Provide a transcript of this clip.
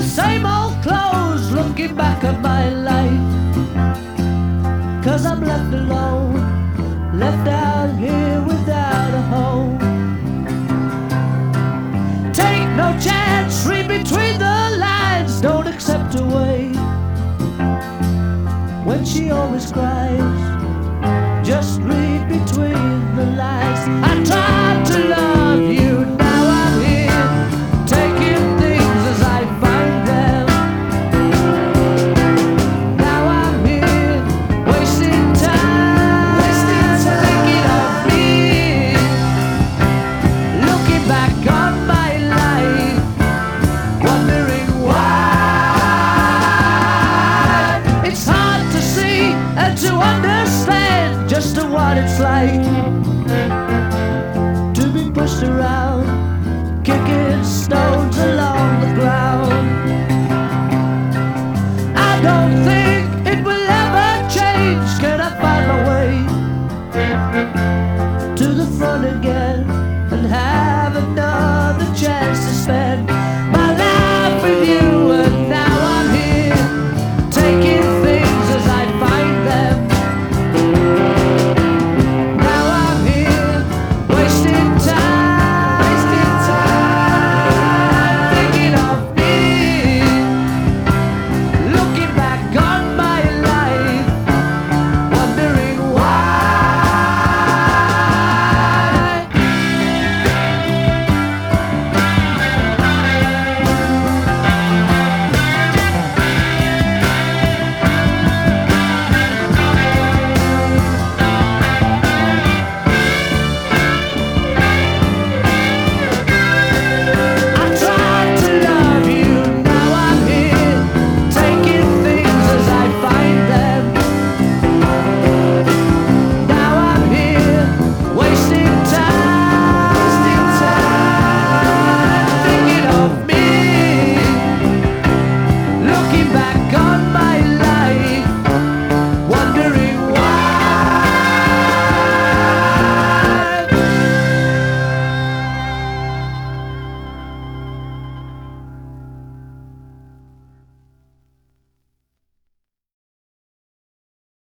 Same old clothes, looking back at my life. 'Cause I'm left alone, left out here without a home. Take no chance, read between the lines, don't accept her way. When she always cries, just read between the lines. I tried to love you, now I'm here, taking things as I find them. Now I'm here, wasting time, thinking of me, looking back on my life, wondering why. It's hard to see and to understand just what it's like.